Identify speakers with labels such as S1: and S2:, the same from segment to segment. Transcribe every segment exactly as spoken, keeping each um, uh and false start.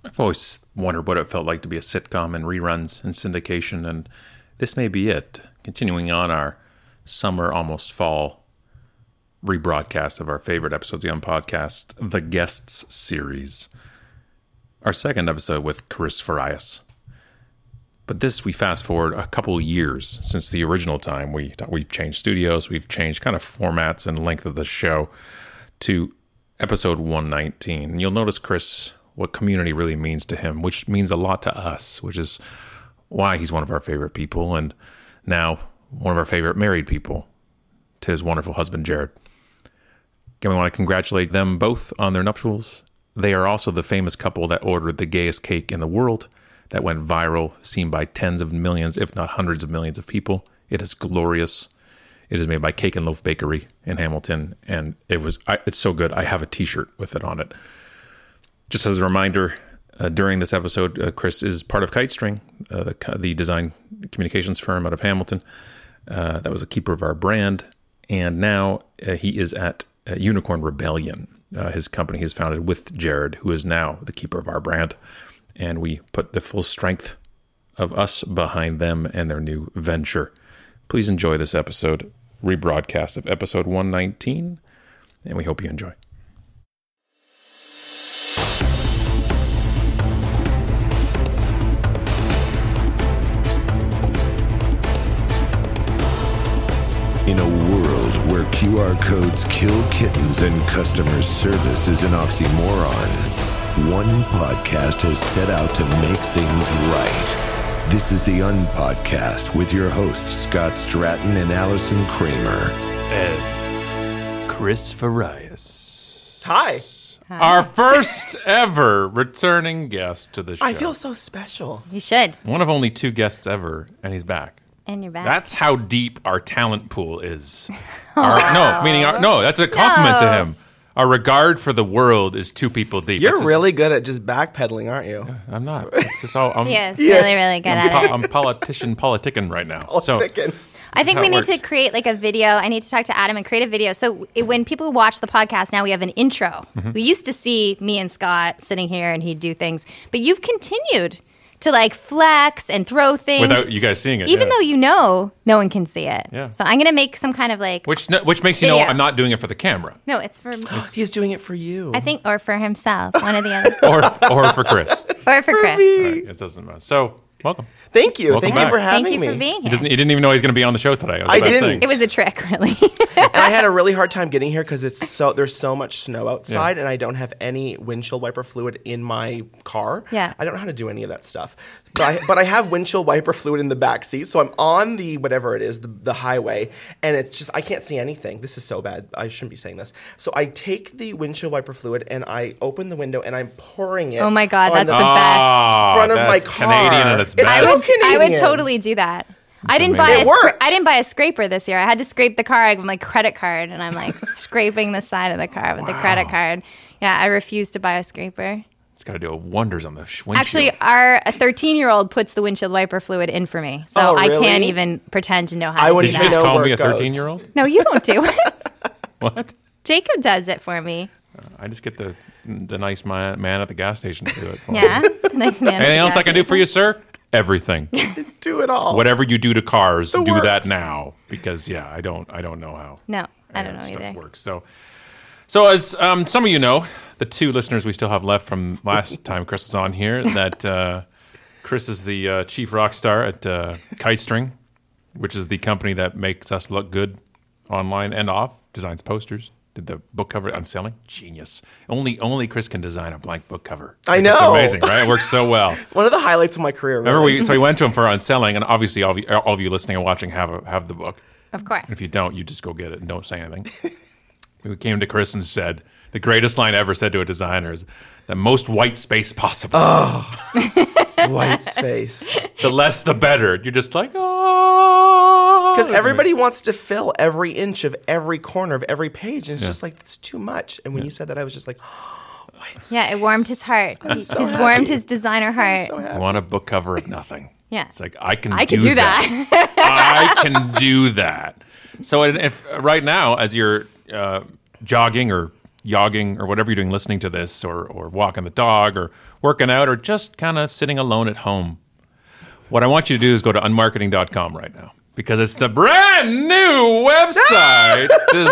S1: I've always wondered what it felt like to be a sitcom in reruns and syndication, and this may be it. Continuing on our summer, almost fall rebroadcast of our favorite episodes of the Unpodcast, the Guests series. Our second episode with Chris Farias. But this, we fast forward a couple of years since the original time. We, we've changed studios, we've changed kind of formats and length of the show to episode one nineteen. And you'll notice, Chris, what community really means to him, which means a lot to us, which is why he's one of our favorite people, and now one of our favorite married people to his wonderful husband, Jared. Again, we want to congratulate them both on their nuptials. They are also the famous couple that ordered the gayest cake in the world that went viral, seen by tens of millions, if not hundreds of millions of people. It is glorious. It is made by Cake and Loaf Bakery in Hamilton, and it was I, it's so good. I have a t-shirt with it on it. Just as a reminder, uh, during this episode, uh, Chris is part of KiteString, uh, the, the design communications firm out of Hamilton. Uh, that was a keeper of our brand. And now uh, he is at uh, Unicorn Rebellion, uh, his company he's founded with Jared, who is now the keeper of our brand. And we put the full strength of us behind them and their new venture. Please enjoy this episode, rebroadcast of episode one nineteen, and we hope you enjoy.
S2: In a world where Q R codes kill kittens and customer service is an oxymoron, one podcast has set out to make things right. This is the Unpodcast with your hosts, Scott Stratton and Allison Kramer.
S1: And Chris Farias.
S3: Hi.
S4: Hi.
S1: Our first ever returning guest to the show.
S3: I feel so special.
S4: You should.
S1: One of only two guests ever, and he's back.
S4: And you're back.
S1: That's how deep our talent pool is. Our, no, meaning our, no, that's a compliment
S4: No.
S1: to him. Our regard for the world is two people deep.
S3: You're
S1: That's just-
S3: really good at just backpedaling, aren't you?
S1: I'm not. It's just all, I'm,
S4: Yes,
S3: Yes.
S4: really, really good
S1: I'm,
S4: at
S1: po-
S4: it.
S1: I'm politician politicking right now.
S3: Oh,
S1: so
S3: chicken.
S4: I think
S1: how
S4: we
S1: it
S4: need
S1: works.
S4: to create like a video. I need to talk to Adam and create a video. So it, when people watch the podcast now, we have an intro.
S1: Mm-hmm.
S4: We used to see me and Scott sitting here and he'd do things, but you've continued to like flex and throw things
S1: without you guys seeing it,
S4: even
S1: yeah.
S4: though you know no one can see it.
S1: Yeah.
S4: So I'm gonna make some kind of like
S1: which no, which makes you know
S4: Video.
S1: I'm not doing it for the camera
S4: no, it's for
S3: He's doing it for you.
S4: I think or for himself, one or the other,
S1: or or for Chris.
S4: or for Chris.
S1: Right, it doesn't matter. So welcome.
S3: Thank you.
S1: Welcome
S3: Thank
S1: back.
S3: you for having
S4: Thank you
S3: me.
S4: for being
S1: He
S4: here.
S1: doesn't. He didn't even know he was going to be on the show today. It was
S3: I
S1: the best
S3: didn't.
S1: thing.
S4: It was a trick, really.
S3: And I had a really hard time getting here because it's so there's so much snow outside, and I don't have any windshield wiper fluid in my car.
S4: Yeah.
S3: I don't know how to do any of that stuff. But I, but I have windshield wiper fluid in the back seat, so I'm on the whatever it is, the, the highway, and it's just I can't see anything. This is so bad. I shouldn't be saying this. So I take the windshield wiper fluid and I open the window and I'm pouring it.
S4: Oh my God,
S3: on
S4: that's the best.
S1: Ah,
S3: front of my
S1: that's
S3: car.
S1: Canadian at its
S3: It's
S1: best.
S4: I would,
S3: so
S4: I would
S3: Canadian.
S4: totally do that. I didn't buy
S1: amazing.
S4: a
S3: It
S4: scra-
S3: worked.
S4: I didn't buy a scraper this year. I had to scrape the car with my credit card, and I'm like scraping the side of the car with the credit card. Yeah, I refuse to buy a scraper.
S1: It's got to do wonders on the sh- windshield.
S4: Actually, our thirteen-year-old puts the windshield wiper fluid in for me, so
S3: Oh,
S4: I
S3: really?
S4: can't even pretend to know how
S3: I
S4: to
S3: would
S4: do
S1: did you
S4: that.
S1: just
S3: know
S1: call
S3: where
S1: me a
S3: it goes.
S1: thirteen-year-old?
S4: No, you don't do it.
S1: What?
S4: Jacob does it for me.
S1: I just get the the nice man, man at the gas station to do it. For me.
S4: Yeah, nice man.
S1: Anything else I can do for you, sir? Everything.
S3: Do it all.
S1: Whatever you do to cars,
S3: The
S1: do that
S3: works.
S1: now, because yeah, I don't, I don't know how.
S4: No, I don't
S1: uh,
S4: know
S1: stuff
S4: either.
S1: works. So, so as um, some of you know, the two listeners we still have left from last time Chris was on here, that uh, Chris is the uh, chief rock star at uh, KiteString, which is the company that makes us look good online and off, designs posters. Did the book cover unselling? Genius. Only only Chris can design a blank book cover.
S3: I
S1: Like, It's
S3: know.
S1: amazing, right? It works so well.
S3: One of the highlights of my career. Really.
S1: Remember, we so we went to him for unselling, and obviously all of you, all of you listening and watching have a, have the book.
S4: Of course.
S1: If you don't, you just go get it and don't say anything. We came to Chris and said, the greatest line ever said to a designer is, the most white space possible.
S3: White space.
S1: The less, the better. You're just like, oh.
S3: Because everybody wants to fill every inch of every corner of every page, and it's
S1: Yeah.
S3: just like it's too much. And when you said that, I was just like, white space.
S4: Yeah, it warmed his heart. He-
S3: so
S4: He's
S3: happy.
S4: warmed his designer heart.
S3: So
S1: I
S3: happy.
S1: want a book cover of nothing.
S4: Yeah.
S1: It's like, I can
S4: I
S1: do
S4: could do
S1: that.
S4: that.
S1: I can do that. So if right now, as you're uh, jogging or jogging or whatever you're doing, listening to this, or or walking the dog, or working out, or just kind of sitting alone at home, what I want you to do is go to unmarketing dot com right now, because it's the brand new website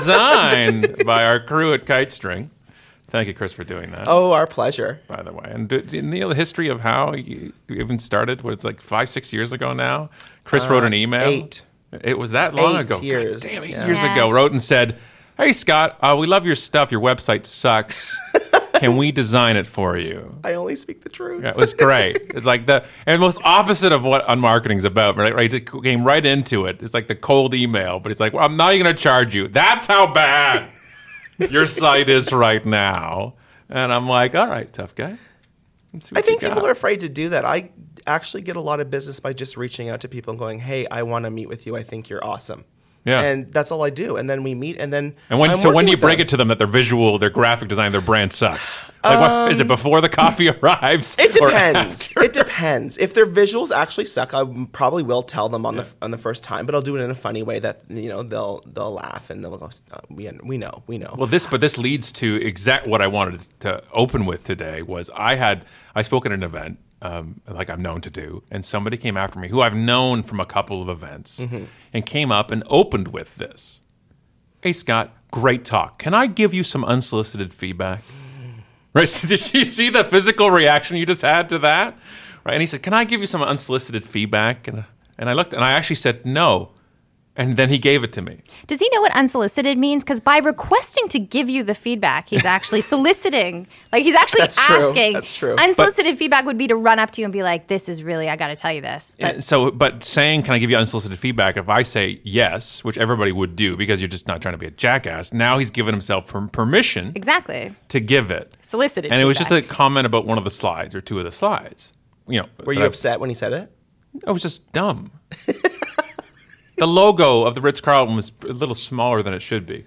S1: designed by our crew at Kitestring. Thank you, Chris, for doing that.
S3: Oh, our pleasure.
S1: By the way, and do, do you know the history of how you, you even started? What, it's like five, six years ago now. Chris uh, wrote an email.
S3: Eight.
S1: It was that long
S3: eight
S1: ago.
S3: Years.
S1: God damn, eight
S3: yeah.
S1: years
S4: Yeah.
S1: ago. Wrote and said, "Hey Scott, uh, we love your stuff. Your website sucks. Can we design it for you?"
S3: I only speak the truth.
S1: Yeah, it was great. It's like the and most opposite of what unmarketing's about, right? Right? It came right into it. It's like the cold email, but it's like, well, I'm not even going to charge you. That's how bad your site is right now. And I'm like, all right, tough guy. Let's see
S3: I
S1: what
S3: think
S1: you got.
S3: people are afraid to do that. I actually get a lot of business by just reaching out to people and going, "Hey, I want to meet with you. I think you're awesome."
S1: Yeah.
S3: And that's all I do. And then we meet, and then
S1: And when
S3: I'm
S1: so when
S3: working
S1: do you
S3: with
S1: break
S3: them.
S1: it to them that their visual, their graphic design, their brand sucks? Like, what, is it before the coffee arrives?
S3: It
S1: or
S3: depends.
S1: after?
S3: It depends. If their visuals actually suck, I probably will tell them on the on the first time, but I'll do it in a funny way that you know they'll they'll laugh and they'll go, uh, "We we know, we know."
S1: Well, this but this leads to exact what I wanted to open with today. Was I had I spoke at an event. Um, like I'm known to do, and somebody came after me who I've known from a couple of events,
S3: Mm-hmm.
S1: and came up and opened with this. "Hey Scott, great talk. Can I give you some unsolicited feedback?" Right? So did you see the physical reaction you just had to that? Right? And he said, "Can I give you some unsolicited feedback?" And and I looked, and I actually said no. And then he gave it to me.
S4: Does he know what unsolicited means? Because by requesting to give you the feedback, he's actually soliciting. Like he's actually
S3: That's true.
S4: asking.
S3: That's true.
S4: Unsolicited feedback would be to run up to you and be like, "This is really, I got to tell you this." But
S1: And so, but saying, "Can I give you unsolicited feedback?" If I say yes, which everybody would do because you're just not trying to be a jackass, now he's given himself per- permission
S4: exactly.
S1: to give it.
S4: Solicited
S1: And it was just a
S4: feedback.
S1: comment about one of the slides or two of the slides. You know,
S3: Were
S1: that
S3: you
S1: I-
S3: upset when he said it?
S1: I was just dumb. The logo of the Ritz-Carlton was a little smaller than it should be.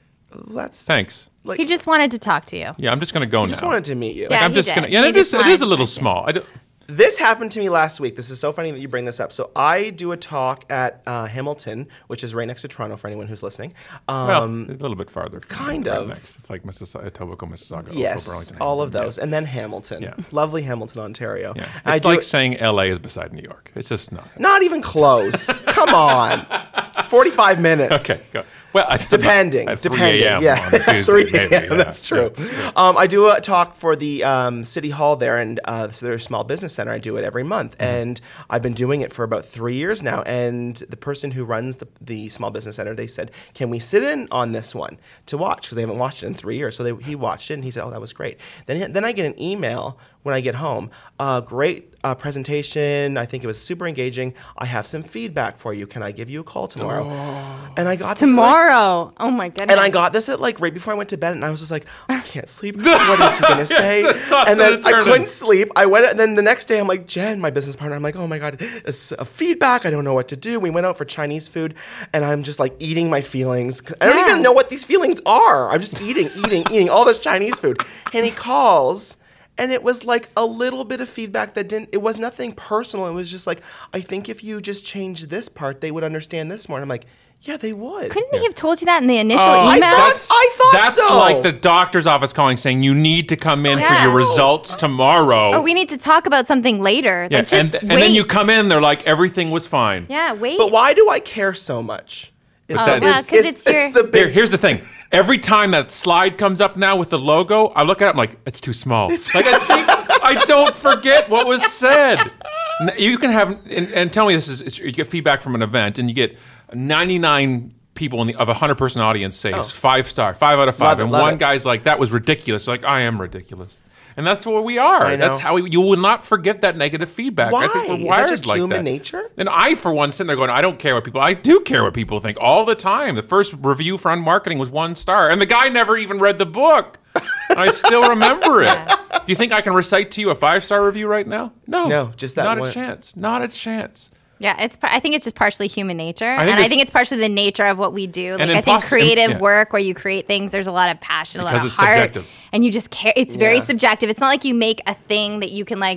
S3: That's
S1: Thanks.
S3: like
S4: He just wanted to talk to you.
S1: Yeah, I'm just going to go
S3: I
S1: now.
S3: just wanted to meet you.
S4: Yeah.
S1: I'm
S4: he
S1: just
S4: did.
S1: going to. Yeah,
S4: He
S1: it is.
S4: just
S1: It
S4: wanted
S1: is a
S4: to
S1: little
S4: talk to you.
S1: small. I don't,
S3: This happened to me last week. This is so funny that you bring this up. So I do a talk at uh, Hamilton, which is right next to Toronto for anyone who's listening.
S1: well,
S3: Um,
S1: a little bit farther.
S3: kind
S1: right
S3: of.
S1: Next. It's like Mississauga, Etobicoke, Mississauga, Oakville,
S3: yes,
S1: Burlington,
S3: all of
S1: Hamilton.
S3: those. And then Hamilton.
S1: Yeah.
S3: Lovely Hamilton, Ontario.
S1: Yeah.
S3: I
S1: It's
S3: do
S1: like
S3: it-
S1: saying L A is beside New York. It's just not.
S3: Not even close. Come on. It's forty-five minutes.
S1: Okay, go. Well, I-
S3: Depending,
S1: at three
S3: depending,
S1: a.m.
S3: yeah,
S1: on a Tuesday,
S3: three
S1: maybe,
S3: a.m.
S1: yeah.
S3: That's true.
S1: Yeah.
S3: Um, I do a talk for the um, city hall there, and uh, so there's a small business center. I do it every month,
S1: Mm-hmm.
S3: and I've been doing it for about three years now. And the person who runs the, the small business center, they said, "Can we sit in on this one to watch?" Because they haven't watched it in three years. So they, he watched it, and he said, "Oh, that was great." Then then I get an email when I get home. Uh, great uh, presentation. I think it was super engaging. I have some feedback for you. Can I give you a call tomorrow? And I got this at, like,
S4: Tomorrow. Oh my goodness.
S3: and I got this at like right before I went to bed, and I was just like, I can't sleep. What is he gonna say?
S1: Just toss
S3: And
S1: it
S3: then
S1: and
S3: I
S1: turn it.
S3: couldn't sleep. I went, and then the next day, I'm like, Jen, my business partner, I'm like, oh my god, it's a feedback. I don't know what to do. We went out for Chinese food, and I'm just like eating my feelings. I don't
S4: Yeah.
S3: even know what these feelings are. I'm just eating, eating, eating all this Chinese food. And he calls. And it was like a little bit of feedback that didn't, it was nothing personal. It was just like, I think if you just changed this part, they would understand this more. And I'm like, yeah, they would.
S4: Couldn't he have told you that in the initial
S1: Oh,
S4: email?
S3: I thought-
S1: That's,
S3: I thought
S1: that's
S3: so.
S1: like the doctor's office calling saying you need to come in for
S4: Yeah.
S1: your results tomorrow.
S4: Or we need to talk about something later.
S1: yeah,
S4: Like, just
S1: and,
S4: wait.
S1: and then you come in, they're like everything was fine.
S4: Yeah, wait.
S3: But why do I care so much? Is
S1: Oh,
S3: is-
S1: well,
S4: 'cause it's your-
S3: the
S1: Here,
S3: big,
S1: here's the thing. Every time that slide comes up now with the logo, I look at it, I'm like, it's too small. Like I, think, I don't forget what was said. N- You can have, and, and tell me this is, it's, you get feedback from an event, and you get ninety-nine people in the, of a hundred person audience say it's five star, five out of five,
S3: Love it,
S1: and
S3: love
S1: one
S3: it.
S1: guy's like, that was ridiculous. Like, I am ridiculous. And that's where we are.
S3: I know.
S1: That's how we, you will not forget that negative feedback.
S3: Why?
S1: I think we're
S3: Is that
S1: wired
S3: just
S1: like
S3: human
S1: that.
S3: nature?
S1: And I, for one, sitting there going, I don't care what people. I do care what people think all the time. The first review for Unmarketing was one star, and the guy never even read the book. And I still remember it. Do you think I can recite to you a five star review right now? No,
S3: No, just that
S1: Not
S3: one.
S1: a chance. Not a chance.
S4: Yeah, it's. par- I think it's just partially human nature,
S1: think
S4: and I
S1: it's-
S4: think it's partially the nature of what we do. Like
S1: And
S4: I think
S1: impos-
S4: creative
S1: yeah.
S4: work, where you create things, there's a lot of passion, a lot
S1: Because
S4: of
S1: it's
S4: heart,
S1: subjective.
S4: and you just care. It's very
S3: Yeah.
S4: subjective. It's not like you make a thing that you can like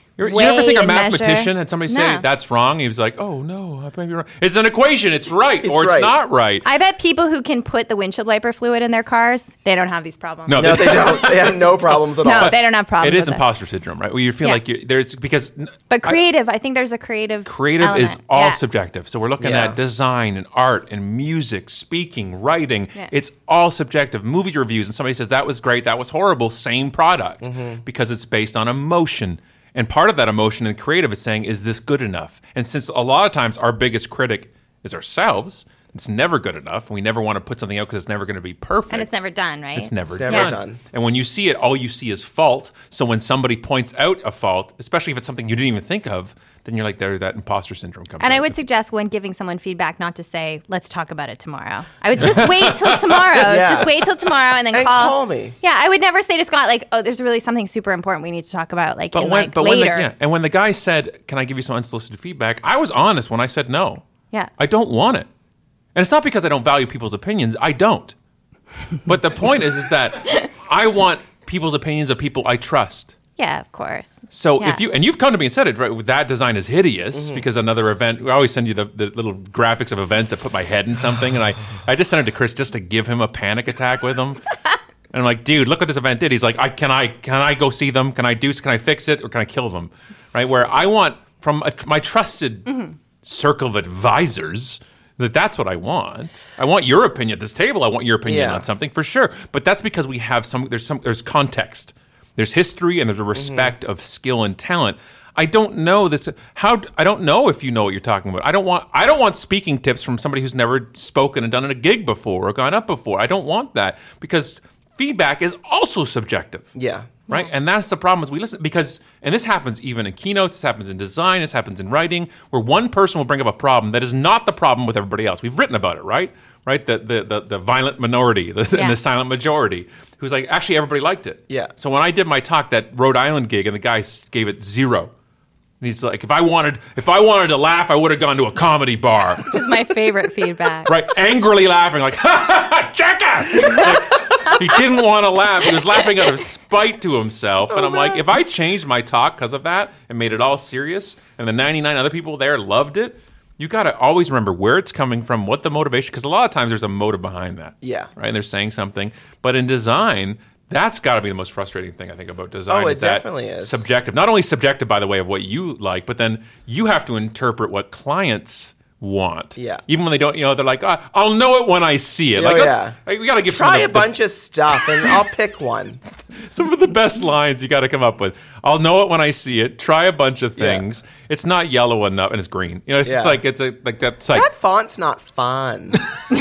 S1: You're, you
S4: weigh
S1: ever think a
S4: and
S1: mathematician
S4: measure.
S1: had somebody say
S4: No.
S1: that's wrong? He was like, oh no, I may be wrong. It's an equation. It's right,
S3: It's
S1: or it's
S3: right.
S1: not right.
S4: I bet people who can put the windshield wiper fluid in their cars, they don't have these problems.
S1: No,
S3: No, they don't. They have no problems at
S4: No,
S3: all.
S4: they don't have problems
S1: It is
S4: with
S1: imposter syndrome, right? Where you feel
S4: Yeah.
S1: like you're, there's because
S4: But creative, I, think there's a creative
S1: creative
S4: element.
S1: is all
S4: Yeah.
S1: subjective. So we're looking
S3: Yeah.
S1: at design and art and music, speaking, writing.
S4: Yeah.
S1: It's all subjective. Movie reviews, and somebody says that was great, that was horrible, same product,
S3: Mm-hmm.
S1: because it's based on emotion. And part of that emotion in creative is saying, is this good enough? And since a lot of times our biggest critic is ourselves, it's never good enough. We never want to put something out because it's never going to be perfect.
S4: And it's never done, right?
S1: It's never,
S3: It's never
S1: done.
S3: done.
S1: And when you see it, all you see is fault. So when somebody points out a fault, especially if it's something you didn't even think of, then you're like, there, that imposter syndrome comes
S4: And
S1: out.
S4: I would suggest when giving someone feedback not to say, let's talk about it tomorrow. I would just wait till tomorrow.
S3: Yeah.
S4: Just wait till tomorrow and then
S3: And
S4: call.
S3: call me.
S4: Yeah, I would never say to Scott, like, oh, there's really something super important we need to talk about, like,
S1: But
S4: in,
S1: when,
S4: like
S1: but when
S4: later.
S1: the, yeah, and when the guy said, "Can I give you some unsolicited feedback?" I was honest when I said no.
S4: Yeah.
S1: I don't want it, and it's not because I don't value people's opinions. I don't. But the point is, is that I want people's opinions of people I trust.
S4: Yeah, of course.
S1: So
S4: Yeah.
S1: if you and you've come to me and said it, right? That design is hideous because another event. We always send you the, the little graphics of events that put my head in something, and I I just sent it to Chris just to give him a panic attack with him. And I'm like, dude, look what this event did. He's like, I can I can I go see them? Can I do? Can I fix it or can I kill them? Right? Where I want from a, my trusted circle of advisors. That that's what I want. I want your opinion at this table. I want your opinion
S3: Yeah.
S1: on something for sure. But that's because we have some. There's some. There's context. There's history and there's a respect of skill and talent. I don't know this. How I don't know if you know what you're talking about. I don't want. I don't want speaking tips from somebody who's never spoken and done a gig before or gone up before. I don't want that because feedback is also subjective.
S3: Yeah.
S1: Right. And that's the problem is we listen because, and this happens even in keynotes, this happens in design, this happens in writing, where one person will bring up a problem that is not the problem with everybody else. We've written about it, right? Right. The the the, the violent minority the,
S4: Yeah.
S1: and the silent majority who's like, actually, everybody liked it.
S3: Yeah.
S1: So when I did my talk, that Rhode Island gig, and the guy s- gave it zero. And he's like, if I wanted, if I wanted to laugh, I would have gone to a comedy bar.
S4: Which is my favorite feedback.
S1: Right, angrily laughing, like, ha ha ha, jackass! Like, he didn't want to laugh. He was laughing out of spite to himself. and I'm like, if I changed my talk because of that and made it all serious, and the ninety-nine other people there loved it, you got to always remember where it's coming from, what the motivation, because a lot of times there's a motive behind that.
S3: Yeah.
S1: Right, and they're saying something. But in design, that's got to be the most frustrating thing, I think, about design.
S3: Oh, it
S1: is that
S3: definitely is.
S1: Subjective. Not only subjective, by the way, of what you like, but then you have to interpret what clients want.
S3: Yeah.
S1: Even when they don't, you know, they're like, oh, I'll know it when I see it.
S3: Oh,
S1: like, let's,
S3: yeah.
S1: like, we got to give
S3: Try
S1: some
S3: a
S1: of the,
S3: bunch of stuff and I'll pick one.
S1: some of the best lines you got to come up with. I'll know it when I see it. Try a bunch of
S3: Yeah.
S1: things. It's not yellow enough, and it's green. You know, it's just
S3: Yeah.
S1: like it's a like that's like.
S3: That font's not fun.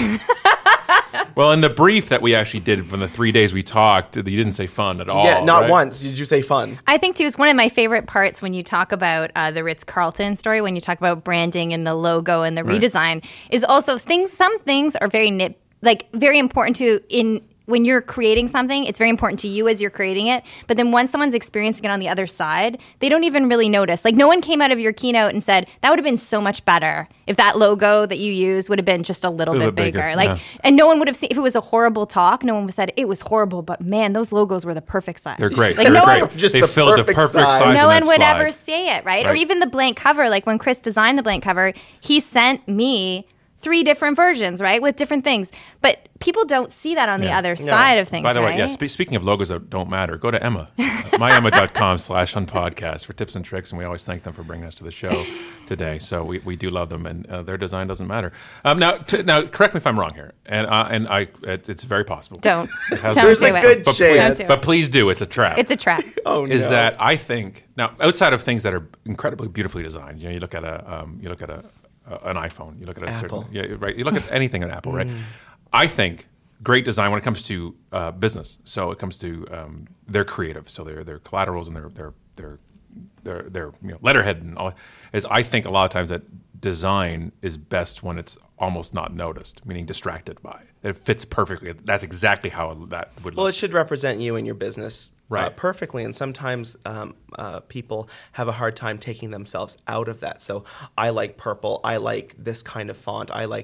S1: Well, in the brief that we actually did from the three days we talked, you didn't say fun at all.
S3: yeah, not
S1: right?
S3: once did you say fun.
S4: I think too, it's one of my favorite parts when you talk about uh, the Ritz Carlton story, when you talk about branding and the logo and the
S1: Right.
S4: redesign, is also things. Some things are very nip, like very important to in when you're creating something. It's very important to you as you're creating it. But then once someone's experiencing it on the other side, they don't even really notice. Like no one came out of your keynote and said that would have been so much better if that logo that you used would have been just a little,
S1: Little
S4: bit
S1: bit
S4: bigger.
S1: bigger,
S4: Like,
S1: yeah.
S4: and no one would have seen if it was a horrible talk. No one would have said it was horrible, but man, those logos were the perfect size.
S1: They're great.
S4: Like
S1: They're
S4: no
S1: great.
S4: one,
S3: Just
S1: they
S3: the
S1: filled
S3: perfect
S1: the perfect
S3: size.
S1: size.
S4: no
S1: on
S4: one
S1: that
S4: would
S1: slide.
S4: ever say it, right? Or
S1: Right.
S4: even the blank cover. Like when Chris designed the blank cover, he sent me three different versions, right, with different things. But people don't see that on the
S1: Yeah.
S4: other side of things,
S1: By the
S4: right?
S1: way, yeah, spe- speaking of logos that don't matter, go to Emma, my emma dot com slash unpodcast for tips and tricks, and we always thank them for bringing us to the show today. So we, we do love them, and uh, their design doesn't matter. Um, now, t- now, correct me if I'm wrong here, and uh, and I, it, it's very possible.
S4: Don't.
S1: It has
S4: Don't
S3: There's
S4: do
S3: a
S4: it.
S3: good
S1: but
S3: chance.
S1: please, but please do. It's a trap.
S4: It's a trap.
S3: Oh no.
S1: is that I think now outside of things that are incredibly beautifully designed. You know, you look at a um, you look at a, a an iPhone. You look at a
S3: Apple.
S1: certain yeah right. You look at anything on Apple, right? I think great design when it comes to uh, business. So it comes to um, they're creative. So their their collaterals and their their their their their you know, letterhead and all is I think a lot of times that design is best when it's almost not noticed, meaning distracted by it. It fits perfectly. That's exactly how that would
S3: Well,
S1: look.
S3: it should represent you and your business uh,
S1: Right.
S3: perfectly. And sometimes um, uh, people have a hard time taking themselves out of that. So I like purple. I like this kind of font. I like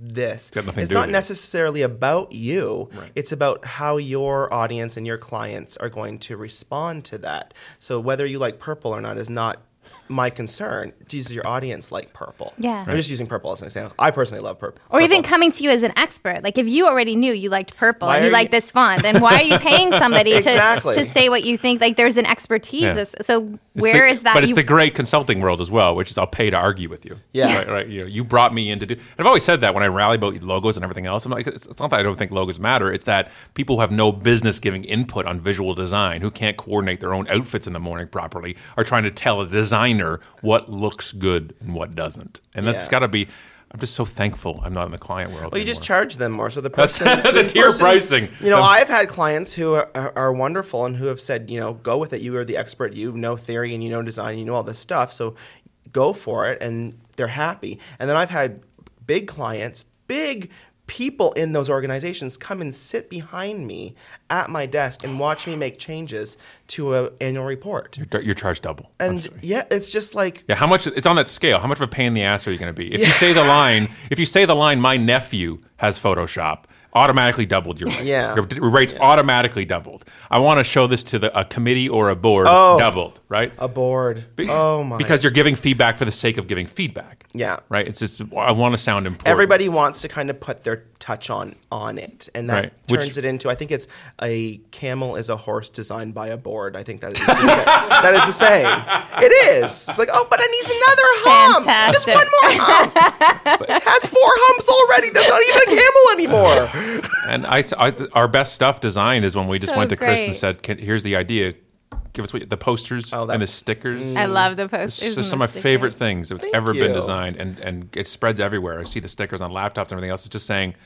S3: this.
S1: got nothing
S3: It's
S1: to do
S3: not
S1: with you.
S3: necessarily about you.
S1: Right.
S3: It's about how your audience and your clients are going to respond to that. So whether you like purple or not is not my concern. Does your audience like purple?
S4: Yeah.
S3: I'm just using purple as an example. I personally love purple.
S4: Or even
S3: purple.
S4: coming to you as an expert. Like if you already knew you liked purple
S3: Why
S4: and you
S3: are
S4: like
S3: you-
S4: this font, then why are you paying somebody
S3: Exactly.
S4: to, to say what you think? Like there's an expertise.
S1: Yeah.
S4: So
S1: It's
S4: where
S1: the-
S4: is that?
S1: But it's
S4: you,
S1: the great consulting world as well, which is I'll pay to argue with you.
S3: Yeah.
S1: Right, right. You know, you brought me in to do. And I've always said that when I rally about logos and everything else. I'm like, it's, it's not that I don't think logos matter. It's that people who have no business giving input on visual design, who can't coordinate their own outfits in the morning properly, are trying to tell a designer what looks good and what doesn't. And that's
S3: Yeah.
S1: got to be. I'm just so thankful I'm not in the client world.
S3: Well, you just
S1: anymore.
S3: charge them more. So the
S1: That's
S3: person,
S1: the tier pricing.
S3: You know,
S1: The-
S3: I've had clients who are, are, are wonderful and who have said, you know, go with it. You are the expert. You know theory and you know design. You know all this stuff. So go for it, and they're happy. And then I've had big clients, big people in those organizations come and sit behind me at my desk and watch me make changes to an annual report.
S1: You're, you're charged double. I'm
S3: And
S1: sorry.
S3: yeah, it's just like
S1: Yeah, how much? It's on that scale. How much of a pain in the ass are you going to be? If you say the line, if you say the line, my nephew has Photoshop, automatically doubled your rate.
S3: Yeah.
S1: Your your rate's automatically doubled. I want to show this to the, a committee or a board,
S3: Oh.
S1: doubled, right?
S3: a board.
S1: Be-
S3: oh my!
S1: Because you're giving feedback for the sake of giving feedback.
S3: Yeah.
S1: Right? It's just, I want to sound important.
S3: Everybody wants to kind of put their touch on on it, and that
S1: Right. Which-
S3: turns it into. I think it's a camel is a horse designed by a board. I think that is the say- that is the saying. It is. It's like, oh, but it needs another hump. Just
S4: fantastic.
S3: one more hump. It has four humps already. That's not even a camel anymore.
S1: And I, I, our best stuff design is when we just
S4: So
S1: went to Chris
S4: great.
S1: and said, Can, here's the idea. Give us what, the posters
S3: Oh, that-
S1: and the stickers.
S4: I love the
S1: It's
S4: posters.
S1: just
S4: and
S1: some
S4: the
S1: of my favorite
S4: stickers.
S1: things that's
S3: Thank
S1: ever been
S3: you.
S1: designed, and, and it spreads everywhere. I see the stickers on laptops and everything else. It's just saying,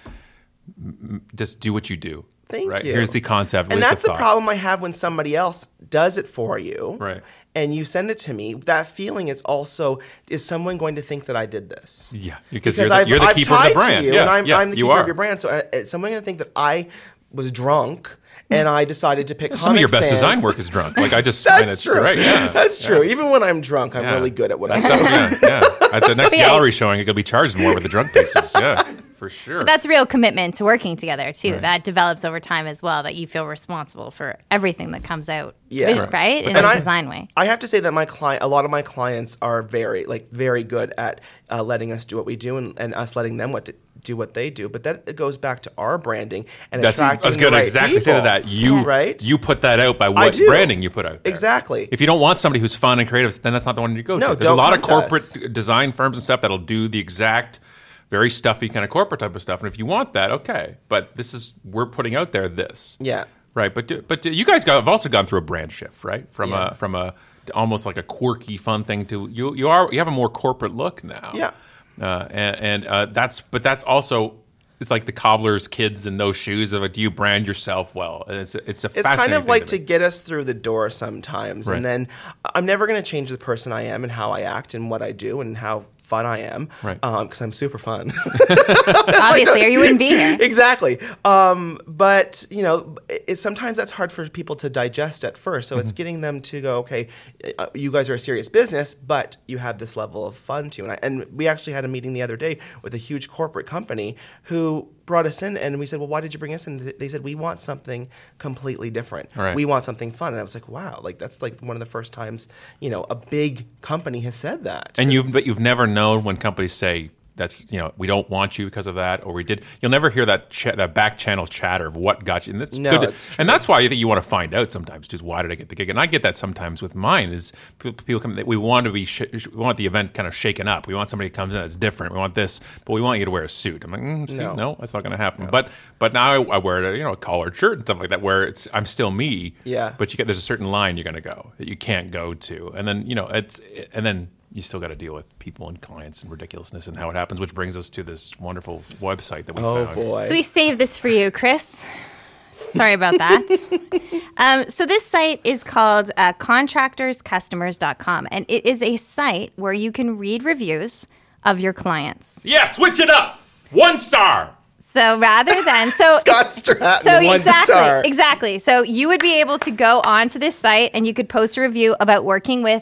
S1: m- m- just do what you do.
S3: Thank
S1: right?
S3: you.
S1: Here's the concept.
S3: And
S1: release
S3: that's
S1: of
S3: the
S1: thought.
S3: problem I have when somebody else does it for you.
S1: Right.
S3: And you send it to me. That feeling is also, is someone going to think that I did this?
S1: Yeah, because,
S3: Because
S1: you're the,
S3: I've,
S1: you're the
S3: I've
S1: keeper of
S3: tied
S1: the brand.
S3: to you,
S1: yeah,
S3: and I'm,
S1: yeah,
S3: I'm the
S1: you
S3: keeper
S1: are.
S3: of your brand. So uh, uh, someone going to think that I was drunk and I decided to pick
S1: Some of your
S3: Comic
S1: best
S3: Sans.
S1: design work is drunk. Like I just find
S3: That's
S1: it's
S3: true.
S1: great. Yeah,
S3: That's true. Even when I'm drunk, I'm
S1: yeah.
S3: really good at what I
S1: That
S3: do.
S1: stuff, yeah, yeah. At the next
S4: But yeah,
S1: gallery showing, you're gonna be charged more with the drunk pieces. Yeah, for sure.
S4: That's real commitment to working together too.
S1: Right.
S4: That develops over time as well. That you feel responsible for everything that comes out.
S3: Yeah.
S4: right,
S3: Right.
S4: in
S3: And
S4: a
S3: I-
S4: design way.
S3: I have to say that my client, a lot of my clients are very, like, very good at uh, letting us do what we do and, and us letting them what to do what they do. But that it goes back to our branding and
S1: That's
S3: attracting
S1: I was
S3: the
S1: going
S3: right
S1: to exactly say to
S3: people.
S1: that. You
S3: right?
S1: you put that out by what
S3: do.
S1: branding you put out there.
S3: Exactly.
S1: If you don't want somebody who's fun and creative, then that's not the one you go
S3: No,
S1: to. There's a
S3: don't
S1: lot of
S3: come to
S1: corporate
S3: us.
S1: design firms and stuff that'll do the exact, very stuffy kind of corporate type of stuff. And if you want that, okay. But this is we're putting out there this.
S3: Yeah.
S1: Right, but do- but do- you guys got, have also gone through a brand shift, right? From
S3: Yeah.
S1: a from a almost like a quirky, fun thing to you you are you have a more corporate look now.
S3: Yeah.
S1: uh, and, and uh, that's but that's also it's like the cobbler's kids in those shoes of like, do you brand yourself well? And it's a, it's a
S3: It's
S1: fascinating
S3: kind of
S1: thing
S3: like
S1: to
S3: to
S1: me.
S3: get us through the door sometimes.
S1: Right.
S3: And then I'm never going to change the person I am and how I act and what I do and how fun I am.
S1: Right.
S3: Because I'm super fun.
S4: Obviously, or you wouldn't be here.
S3: Exactly. Um, but, you know, it's sometimes that's hard for people to digest at first. So
S1: Mm-hmm.
S3: it's getting them to go, okay, uh, you guys are a serious business, but you have this level of fun too. And, I, and we actually had a meeting the other day with a huge corporate company who brought us in and we said, well, why did you bring us in? They said, we want something completely different.
S1: Right.
S3: We want something fun. And I was like, wow, like that's like one of the first times, you know, a big company has said that.
S1: And you but you've never known when companies say that's you know we don't want you because of that or we did. You'll never hear that ch- that back channel chatter of what got you. And that's
S3: No,
S1: good. to-
S3: it's true.
S1: and that's why I think you want to find out sometimes too. Is why did I get the gig? And I get that sometimes with mine. Is pe- people come. We want to be. Sh- we want the event kind of shaken up. We want somebody who comes in that's different. We want this, but we want you to wear a suit. I'm like, mm, suit? No.
S3: No.
S1: that's not going to happen. But but now I, I wear a, you know a collared shirt and stuff like that where it's I'm still me.
S3: Yeah.
S1: But you get there's a certain line you're going to go that you can't go to, and then you know it's and then. You still got to deal with people and clients and ridiculousness and how it happens, which brings us to this wonderful website that we
S3: oh,
S1: found.
S3: boy.
S4: So we saved this for you, Chris. Sorry about that. um, so this site is called uh, contractors customers dot com, and it is a site where you can read reviews of your clients.
S1: Yeah, switch it up. One star.
S4: So rather than so
S3: Scott Stratton,
S4: so
S3: one
S4: exactly
S3: star.
S4: exactly. So you would be able to go onto this site and you could post a review about working with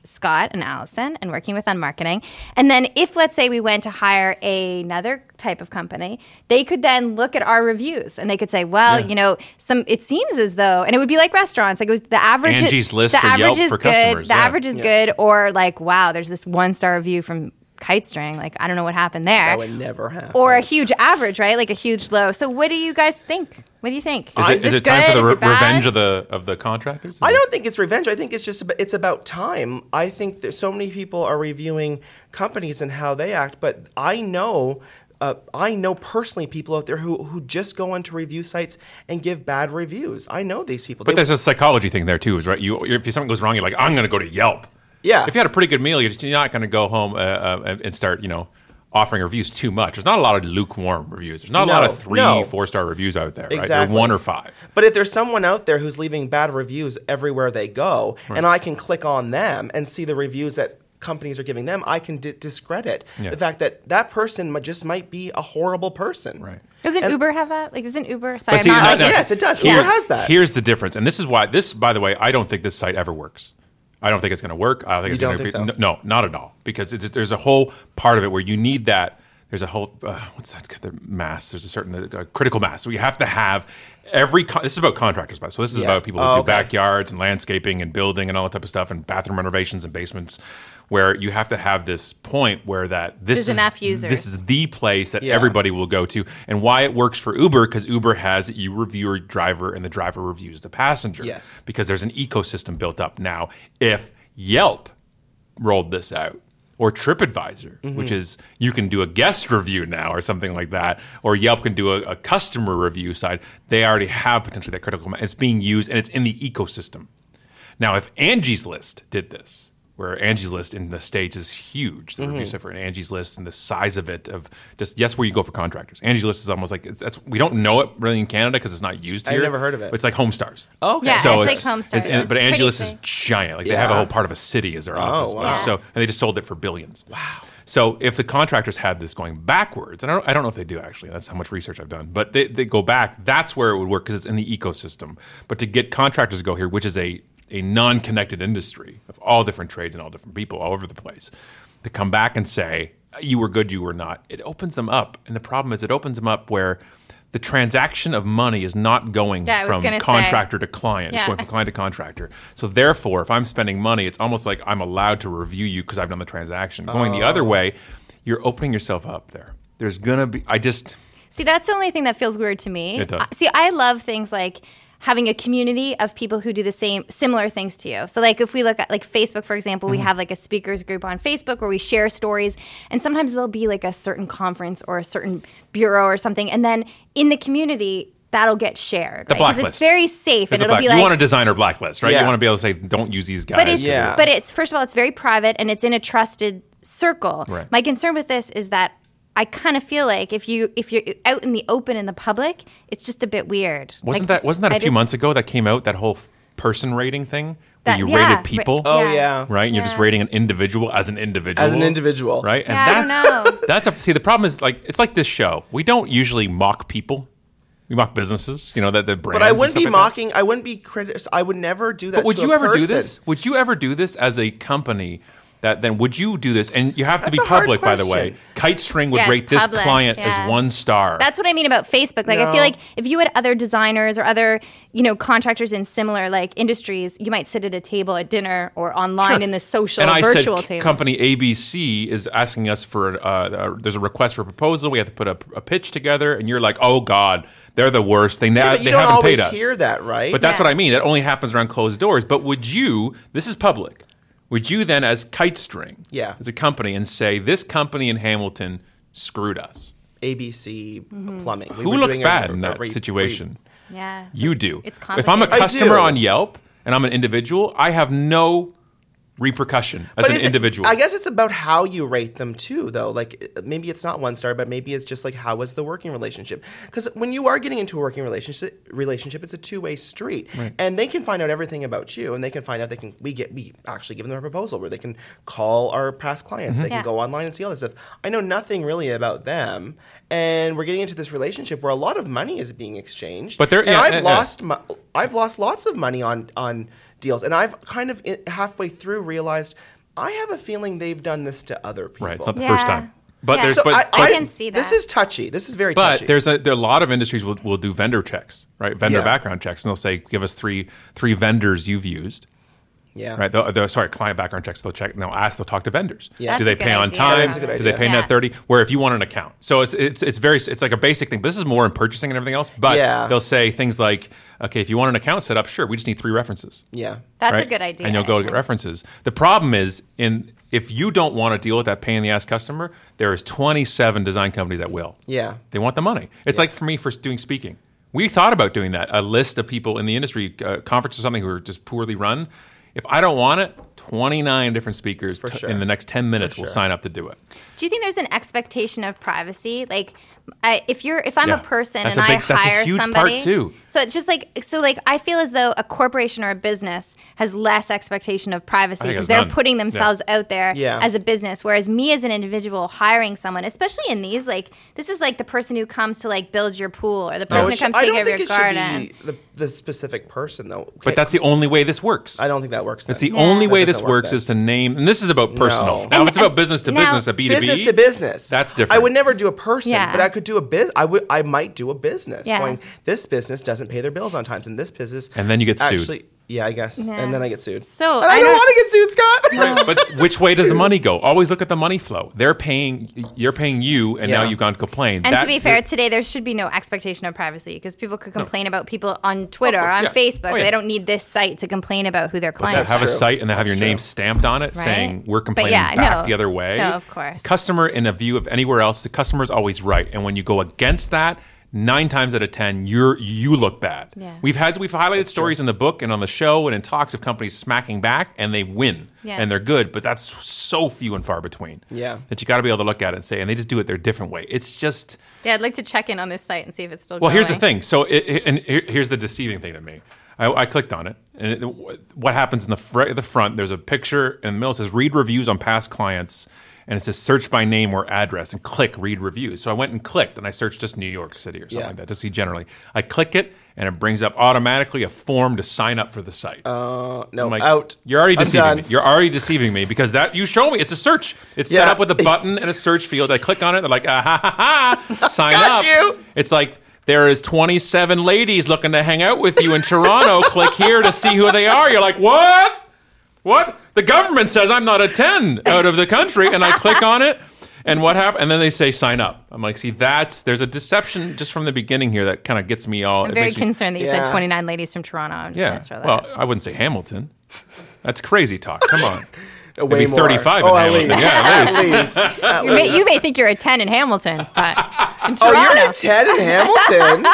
S4: Scott and Allison and working with on marketing. And then if, let's say, we went to hire another type of company, they could then look at our reviews and they could say, well,
S1: Yeah.
S4: you know, some it seems as though, and it would be like restaurants, like it was, the average
S1: Angie's List
S4: the
S1: or
S4: average
S1: Yelp
S4: is
S1: for
S4: good,
S1: customers,
S4: the
S1: yeah.
S4: average is good, or like, wow, there's this one star review from Kitestring, like I don't know what happened there.
S3: That would never happen.
S4: Or a huge average, right? Like a huge low. So what do you guys think? What do you think?
S1: Is it,
S4: this
S1: is it time
S4: good?
S1: for the
S4: Is
S1: re-
S4: it bad?
S1: revenge of the of the contractors? Is
S3: I
S1: it-
S3: don't think it's revenge. I think it's just about, it's about time. I think that so many people are reviewing companies and how they act, but I know uh, I know personally people out there who, who just go onto review sites and give bad reviews. I know these people.
S1: But
S3: They-
S1: there's a psychology thing there too, is right? You if something goes wrong, you're like, I'm going to go to Yelp.
S3: Yeah.
S1: If you had a pretty good meal, you're, just, you're not going to go home uh, uh, and start, you know, offering reviews too much. There's not a lot of lukewarm reviews. There's not a lot
S3: No,
S1: of three,
S3: no.
S1: four star reviews out there, right?
S3: Exactly.
S1: They're one or five.
S3: But if there's someone out there who's leaving bad reviews everywhere they go, and I can click on them and see the reviews that companies are giving them, I can di- discredit
S1: Yeah.
S3: the fact that that person mi- just might be a horrible person.
S1: Right.
S4: Doesn't
S3: And-
S4: Uber have that? Like, isn't Uber? Sorry,
S1: But see,
S4: I'm not
S1: no,
S4: like,
S1: no,
S3: yes, it does. Uber
S1: Here's-
S3: has that.
S1: Here's the difference, and this is why this, by the way, I don't think this site ever works. I don't think it's going to work. I don't think
S3: You
S1: it's
S3: don't
S1: going to
S3: think
S1: be
S3: so?
S1: no, not at all. Because it's, there's a whole part of it where you need that. There's a whole uh, what's that? The mass. There's a certain uh, critical mass. So you have to have every. Con- this is about contractors, by the way. So this is
S3: Yeah.
S1: about people who
S3: Oh,
S1: do
S3: okay.
S1: backyards and landscaping and building and all that type of stuff and bathroom renovations and basements, where you have to have this point where that this
S4: There's
S1: is
S4: enough users.
S1: this is the place that
S3: Yeah.
S1: everybody will go to, and why it works for Uber, because Uber has you review your driver and the driver reviews the passenger.
S3: Yes.
S1: Because there's an ecosystem built up now. If Yelp rolled this out, or TripAdvisor,
S3: Mm-hmm.
S1: which is you can do a guest review now or something like that, or Yelp can do a, a customer review side, they already have potentially that critical mass. It's being used and it's in the ecosystem. Now, if Angie's List did this, where Angie's List in the States is huge, the
S3: Mm-hmm.
S1: review set for an Angie's List and the size of it, of just, yes, where you go for contractors. Angie's List is almost like, that's we don't know it really in Canada because it's not used
S3: I've
S1: here.
S3: never heard of it.
S1: It's like Homestars.
S3: Oh, okay.
S4: Yeah, it's like Homestars.
S1: it's- and-
S4: It's
S1: but
S4: pretty
S1: Angie's List is
S4: big.
S1: giant. Like they have a
S3: Yeah.
S1: whole part of a city as their office.
S3: wow.
S1: So, and they just sold it for billions. Wow. So if the contractors had this going backwards, and I don't, I don't know if they do actually, that's how much research I've done, but they, they go back, that's where it would work because it's in the ecosystem. But to get contractors to go here, which is a, a non-connected industry of all different trades and all different people all over the place, to come back and say, you were good, you were not, it opens them up. And the problem is it opens them up where the transaction of money is not going
S4: Yeah, I was
S1: from
S4: gonna say.
S1: contractor to client. It's
S4: Yeah.
S1: going from client to contractor. So therefore, if I'm spending money, it's almost like I'm allowed to review you because I've done the transaction. Going the other way, you're opening yourself up there. There's going to be, I just,
S4: See, that's the only thing that feels weird to me.
S1: It does.
S4: Uh, See, I love things like having a community of people who do the same similar things to you. So like if we look at like Facebook, for example, we have like a speakers group on Facebook where we share stories, and sometimes there'll be like a certain conference or a certain bureau or something, and then in the community that'll get shared.
S1: The
S4: right? 'Cause
S1: blacklist.
S4: It's very safe,
S1: It's
S4: and
S1: a
S4: it'll
S1: black,
S4: be
S1: you
S4: like
S1: want a designer blacklist, right?
S3: Yeah.
S1: You want to be able to say, don't use these guys.
S4: But it's
S3: Yeah.
S4: but it's first of all, it's very private and it's in a trusted circle.
S1: Right.
S4: My concern with this is that I kind of feel like if you if you're out in the open in the public, it's just a bit weird.
S1: Wasn't
S4: Like,
S1: that wasn't that a
S4: I
S1: few
S4: just-
S1: months ago that came out, that whole person rating thing? Where
S4: That-
S1: you
S4: yeah,
S1: rated people,
S4: ra-
S3: Oh,
S4: Yeah.
S3: yeah.
S1: right? And you're just
S4: Yeah.
S1: rating an individual as an individual.
S3: As an individual.
S1: Right? And
S4: Yeah, I don't
S1: that's
S4: know.
S1: that's a see the problem is like it's like this show. We don't usually mock people. We mock businesses, you know, that the brands.
S3: But I
S1: and
S3: wouldn't
S1: stuff
S3: be
S1: like that.
S3: mocking. I wouldn't be critic. I would never do that.
S1: But would
S3: to
S1: you
S3: a
S1: ever do
S3: person.
S1: this? Would you ever do this as a company? That then would you do this? And you have to
S3: That's
S1: be
S3: a hard
S1: public, by the way.
S3: question.
S1: Kitestring would
S4: Yeah, it's
S1: rate this
S4: public,
S1: client
S4: yeah.
S1: as one star.
S4: That's what I mean about Facebook. Like I
S3: No.
S4: feel like if you had other designers or other, you know, contractors in similar like industries, you might sit at a table at dinner or online
S1: Sure.
S4: in the social
S1: and I
S4: virtual
S1: said,
S4: table.
S1: company A B C is asking us for, uh, uh, there's a request for proposal. We have to put a, a pitch together. And you're like, oh, God, they're the worst. They,
S3: Yeah,
S1: na-
S3: but you
S1: they
S3: don't
S1: haven't
S3: always
S1: paid us.
S3: hear that, right?
S1: But that's
S4: Yeah.
S1: what I mean. That only happens around closed doors. But would you, this is public, would you then, as Kitestring,
S3: Yeah.
S1: as a company, and say, this company in Hamilton screwed us?
S3: A B C
S4: Mm-hmm.
S3: plumbing. We
S1: Who
S3: were
S1: looks
S3: doing
S1: bad
S3: a-
S1: in
S3: a
S1: that
S3: re-
S1: situation?
S4: yeah.
S1: You do.
S4: It's
S1: If I'm a
S4: complicated.
S3: I
S1: customer
S3: do.
S1: on Yelp and I'm an individual, I have no repercussion as
S3: But
S1: an
S3: is it-
S1: individual.
S3: I guess it's about how you rate them too, though. Like maybe it's not one star, but maybe it's just like how was the working relationship? Because when you are getting into a working relationship, relationship, it's a two way street, and they can find out everything about you, and they can find out they can we get we actually give them a proposal where they can call our past clients, they can
S4: Yeah.
S3: go online and see all this stuff. I know nothing really about them, and we're getting into this relationship where a lot of money is being exchanged.
S1: But there-
S3: and
S1: yeah,
S3: I've
S1: yeah, yeah.
S3: lost mo- I've lost lots of money on on deals. And I've kind of in, halfway through realized I have a feeling they've done this to other people.
S1: Right. It's not the
S4: Yeah.
S1: first time. But
S4: Yeah.
S1: there's
S3: So
S1: but,
S3: I,
S1: but,
S4: I can see that.
S3: This is touchy. This is very
S1: but
S3: touchy.
S1: there's a there are a lot of industries will will do vendor checks, right? Vendor
S3: Yeah.
S1: background checks, and they'll say, give us three three vendors you've used.
S3: yeah.
S1: Right, they'll, they'll, sorry, client background checks. They'll check. And they'll ask. They'll talk to vendors.
S3: Yeah.
S1: Do
S4: That's
S1: they
S4: a good
S1: pay on
S4: idea.
S1: time?
S3: That is a good
S1: Do they
S3: idea.
S1: pay
S4: Yeah.
S1: net thirty? Where if you want an account, so it's it's it's very it's like a basic thing. This is more in purchasing and everything else. But
S3: Yeah.
S1: they'll say things like, okay, if you want an account set up, sure, we just need three references.
S3: Yeah.
S4: That's a
S1: right?
S4: good idea.
S1: And you'll go to get references. The problem is, in if you don't want to deal with that pain in the ass customer, there is twenty-seven design companies that will.
S3: Yeah.
S1: They want the money. It's like for me for doing speaking. We thought about doing that, a list of people in the industry, uh, conference or something who are just poorly run. If I don't want it, twenty-nine different speakers t-
S3: sure.
S1: in the next ten minutes will
S3: sure.
S1: sign up to do it.
S4: Do you think there's an expectation of privacy? Like, I, if you're, if I'm
S1: Yeah.
S4: a person
S1: That's
S4: and
S1: a big-
S4: I
S1: that's a
S4: hire
S1: huge part,
S4: somebody,
S1: too.
S4: so it's just like, so like, I feel as though a corporation or a business has less expectation of privacy
S1: think
S4: because
S1: it's
S4: they're
S1: none.
S4: putting
S1: Yeah.
S4: themselves out there
S3: Yeah.
S4: as a business. Whereas me as an individual hiring someone, especially in these, like, this is like the person who comes to like build your pool or the
S3: No,
S4: person
S3: it
S4: who comes
S3: should- I
S4: take
S3: don't
S4: care of
S3: think
S4: your
S3: it
S4: garden.
S3: should be the, the specific person, though. Okay.
S1: But that's the only way this works.
S3: I don't think that works.
S1: That's
S3: then.
S1: the only
S3: That
S1: way
S3: doesn't
S1: this
S3: work
S1: works
S3: then.
S1: is to name, and this is about personal.
S3: No.
S1: Now,
S4: And-
S1: if it's about business to
S4: now-
S1: business, a B two B.
S3: business to business.
S1: That's different.
S3: I would never do a person,
S4: Yeah.
S3: but I could do a biz. I would. I might do a business.
S4: Yeah.
S3: Going, this business doesn't pay their bills on time, and this business.
S1: And then you get sued.
S3: actually, Yeah, I guess.
S4: Yeah.
S3: And then I get sued.
S4: So,
S3: and I,
S4: I
S3: don't
S4: don't-
S3: want to get sued, Scott.
S1: Right, but which way does the money go? Always look at the money flow. They're paying, you're paying you, and now
S3: Yeah.
S1: you've gone to complain.
S4: And
S1: That-
S4: to be fair, today there should be no expectation of privacy because people could complain about people on Twitter or
S1: Of
S4: on
S1: course, yeah.
S4: Facebook.
S1: Oh, yeah.
S4: They don't need this site to complain about who their
S1: They
S4: clients
S1: have
S4: are.
S1: a
S3: true.
S1: site and they have
S3: That's
S1: your name
S3: true.
S1: stamped on it
S4: Right.
S1: saying we're
S4: But
S1: complaining
S4: yeah,
S1: back
S4: no.
S1: the other way.
S4: No, of course.
S1: Customer in a view of anywhere else, the customer's always right. And when you go against that, nine times out of ten, you're you look bad.
S4: Yeah.
S1: We've had we've highlighted stories in the book and on the show and in talks of companies smacking back and they win
S4: Yeah.
S1: and they're good, but that's so few and far between.
S3: Yeah.
S1: That you got to be able to look at it and say, and they just do it their different way. It's just.
S4: Yeah, I'd like to check in on this site and see if it's still
S1: Well,
S4: going.
S1: here's the thing. So, it, it- and here- here's the deceiving thing to me. I, I clicked on it, and it, what happens in the fr- the front? There's a picture in the middle. It says "Read reviews on past clients," and it says "Search by name or address," and click "Read reviews." So I went and clicked, and I searched just New York City or something
S3: Yeah.
S1: like that to see generally. I click it, and it brings up automatically a form to sign up for the site.
S3: Uh, no,
S1: I'm like,
S3: out.
S1: You're already
S3: I'm
S1: deceiving
S3: done.
S1: me. You're already deceiving me because that you show me it's a search. It's set
S3: Yeah.
S1: up with a button and a search field. I click on it. They're like, ah, ha, ha, ha, sign
S3: Got
S1: up.
S3: you.
S1: It's like there is twenty-seven ladies looking to hang out with you in Toronto. Click here to see who they are. You're like, what? What? The government says I'm not a ten out of the country, and I click on it. And what happened? And then they say sign up. I'm like, see, that's there's a deception just from the beginning here that kind of gets me all.
S4: I'm
S1: it
S4: very
S1: makes me-
S4: concerned that you
S3: Yeah.
S4: said twenty-nine ladies from Toronto. I'm just
S1: Yeah.
S4: going to throw that
S1: Well,
S4: out.
S1: I wouldn't say Hamilton. That's crazy talk. Come on.
S3: Way
S1: Maybe
S3: more.
S1: thirty-five
S3: oh,
S1: in
S3: at
S1: Hamilton.
S3: least.
S1: Yeah, at least.
S3: At least. At
S4: You may,
S3: least.
S4: you may think you're a ten in Hamilton, but in Toronto.
S3: Oh, you're a ten in Hamilton.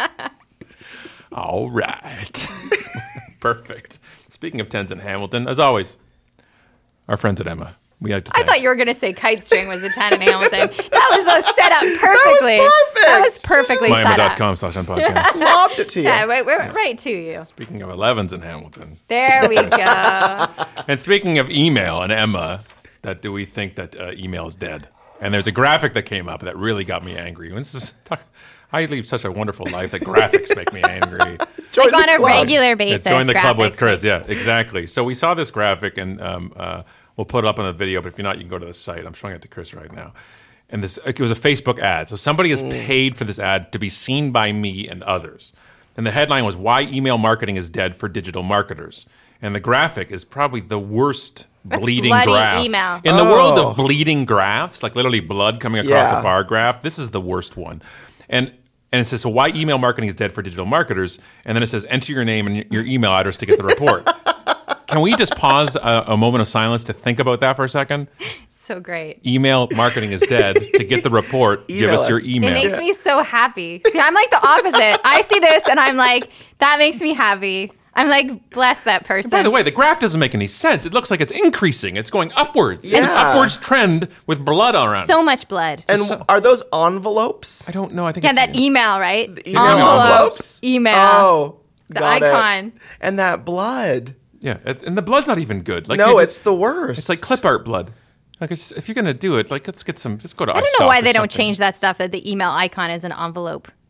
S1: All right. Perfect. Speaking of tens in Hamilton, as always, our friends at Emma. We like to
S4: I
S1: thank.
S4: thought you were going to say kite string was a ten in Hamilton. That was a set up perfectly.
S3: perfect.
S4: That was perfectly set up.
S1: Miami.com slash on podcast.
S3: Lobbed it to you.
S4: Yeah, right, right, right to you.
S1: Speaking of elevens in Hamilton.
S4: There we go.
S1: And speaking of email and Emma, that do we think that uh, email is dead? And there's a graphic that came up that really got me angry. And this is, I lead such a wonderful life that graphics make me angry.
S3: Join
S4: Like
S3: the
S4: on a
S3: club.
S4: regular
S1: Yeah,
S4: basis.
S1: join the club with
S4: graphics.
S1: Chris. Yeah, exactly. So we saw this graphic, and um, uh, we'll put it up on the video. But if you're not, you can go to the site. I'm showing it to Chris right now. And this it was a Facebook ad. So somebody has paid for this ad to be seen by me and others. And the headline was "Why Email Marketing is Dead for Digital Marketers." And the graphic is probably the worst
S4: That's
S1: bleeding
S4: bloody
S1: graph
S4: email.
S1: in the world
S3: Oh.
S1: of bleeding graphs, like literally blood coming across
S3: Yeah.
S1: a bar graph. This is the worst one. And and it says, so why email marketing is dead for digital marketers? And then it says, enter your name and your email address to get the report. Can we just pause a, a moment of silence to think about that for a second?
S4: So great.
S1: Email marketing is dead. To get the report, give
S3: Email
S1: us your
S3: us.
S1: email.
S4: It makes me so happy. See, I'm like the opposite. I see this and I'm like, that makes me happy. I'm like, bless that person.
S1: By the way, the graph doesn't make any sense. It looks like it's increasing. It's going upwards. It's an
S3: Yeah.
S1: upwards trend with blood around.
S4: so much blood.
S3: And
S1: So-
S3: are those envelopes?
S1: I don't know. I think
S4: yeah,
S1: it's
S4: that email, right?
S3: email
S4: Envelopes,
S3: envelopes?
S4: Email.
S3: Oh,
S4: The
S3: got
S4: icon.
S3: It. And that blood.
S1: yeah, and the blood's not even good. Like
S3: No,
S1: you're
S3: it's
S1: just-
S3: the worst.
S1: It's like clip art blood. Like it's, if you're gonna do it, like let's get some. Just go to.
S4: I don't know why they don't change that stuff that the email icon is an envelope.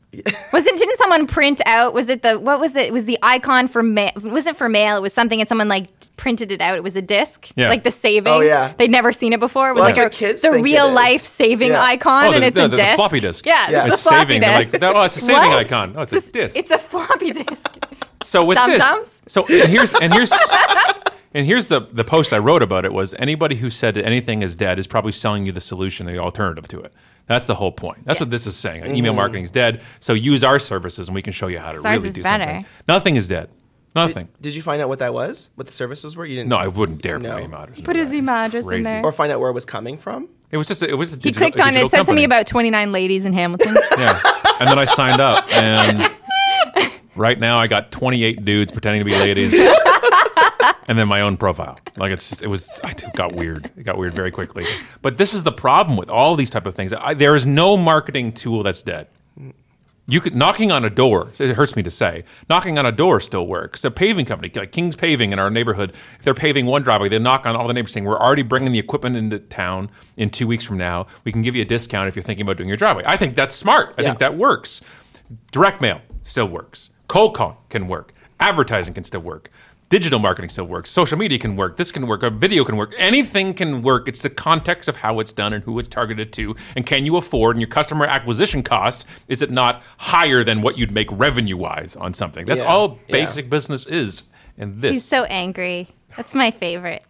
S4: Wasn't didn't someone print out? Was it the what was it? It was the icon for mail? It wasn't for mail. It was something, and someone like printed it out. It was a disc,
S1: Yeah.
S4: like the saving.
S3: Oh, yeah.
S4: They'd never seen it before. It was
S3: Well,
S4: like
S3: that's
S4: a,
S3: what kids
S4: the
S3: think it
S4: real
S3: is.
S4: life saving
S3: Yeah.
S4: icon,
S1: Oh, the,
S4: and it's
S1: the,
S4: a
S1: the,
S4: disc.
S1: the floppy disk.
S4: Yeah,
S3: Yeah.
S4: it's,
S1: It's
S4: the floppy
S1: saving.
S4: disk.
S1: And like, oh, it's a saving
S4: What?
S1: icon. Oh, it's a
S4: This-
S1: disc.
S4: It's a floppy disk.
S1: So with
S4: Dum-dums?
S1: this, so and here's and here's and here's the the post I wrote about it was anybody who said that anything is dead is probably selling you the solution, the alternative to it. That's the whole point. That's
S4: Yeah.
S1: what this is saying. Like, email marketing is dead. So use our services, and we can show you how to
S4: So ours
S1: really
S4: is
S1: do
S4: better.
S1: something. Nothing is dead. Nothing.
S3: Did you find out what that was? What the services were? You didn't.
S1: No, I wouldn't dare
S3: No.
S1: put email address.
S4: Put his email address in
S1: Crazy.
S4: there.
S3: Or find out where it was coming from.
S1: It was just a, it was a
S4: He
S1: digital,
S4: clicked on it.
S1: digital
S4: It says
S1: company.
S4: something about twenty-nine ladies in Hamilton.
S1: Yeah. And then I signed up, and right now I got twenty-eight dudes pretending to be ladies, and then my own profile. Like it's just, it was, I it got weird. It got weird very quickly. But this is the problem with all these type of things. I, there is no marketing tool that's dead. You could knocking on a door. It hurts me to say, knocking on a door still works. A paving company like King's Paving in our neighborhood, if they're paving one driveway, they knock on all the neighbors saying, "We're already bringing the equipment into town in two weeks from now. We can give you a discount if you're thinking about doing your driveway." I think that's smart. I
S3: Yeah.
S1: think that works. Direct mail still works. Cold call can work. Advertising can still work. Digital marketing still works. Social media can work. This can work. A video can work. Anything can work. It's the context of how it's done and who it's targeted to. And can you afford, and your customer acquisition cost, is it not higher than what you'd make revenue-wise on something? That's
S3: Yeah.
S1: all
S3: Yeah.
S1: basic business is. And this.
S4: He's so angry. That's my favorite.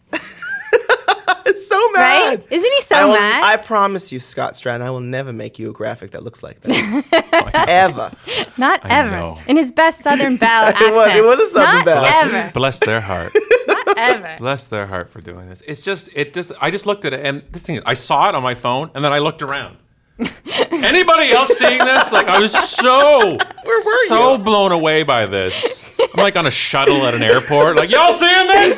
S3: It's so mad.
S4: Right? Isn't he so
S3: I will-
S4: mad?
S3: I promise you, Scott Stratton, I will never make you a graphic that looks like that. Ever.
S4: Not
S1: I
S4: ever.
S1: know.
S4: In his best Southern Belle accent.
S3: It was- it was a Southern
S4: Not
S3: Belle.
S4: ever.
S1: Bless their heart.
S4: Not ever.
S1: Bless their heart for doing this. It's just, it just, I just looked at it, and this thing, is, I saw it on my phone, and then I looked around. Anybody else seeing this? Like, I was so,
S3: Where were
S1: so
S3: you?
S1: blown away by this. I'm like on a shuttle at an airport. Like, y'all seeing this?